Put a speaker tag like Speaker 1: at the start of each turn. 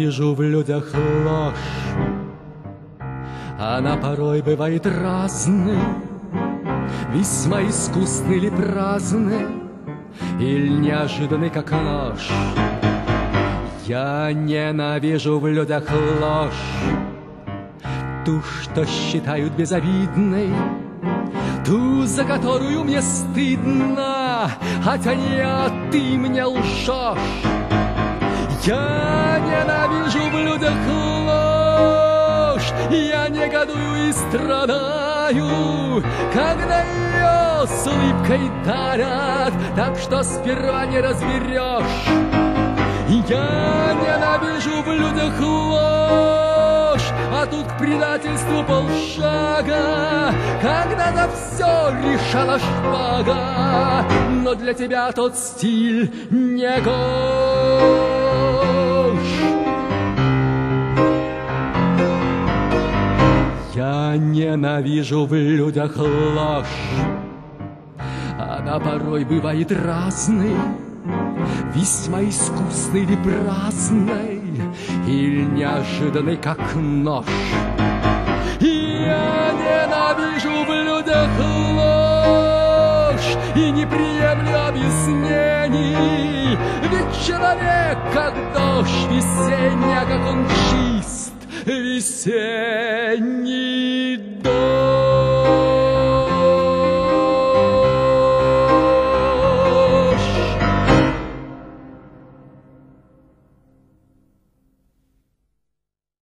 Speaker 1: ненавижу в людях ложь. Она порой бывает разной, весьма искусный или праздный, или неожиданный, как нож. Я ненавижу в людях ложь, ту, что считают безобидной, ту, за которую мне стыдно, хотя не ты мне лжешь. Я ненавижу в людях ложь, я негодую и страдаю, когда ее с улыбкой дарят, так что сперва не разберешь. Я ненавижу в людях ложь, а тут к предательству полшага, когда за все решала шпага, но для тебя тот стиль не гож. Я ненавижу в людях ложь, она порой бывает разной, весьма искусной или праздной, или неожиданной, как нож. Я ненавижу в людях ложь и не приемлю объяснений, ведь человек, как дождь весенний, а как он чист, весенний дождь.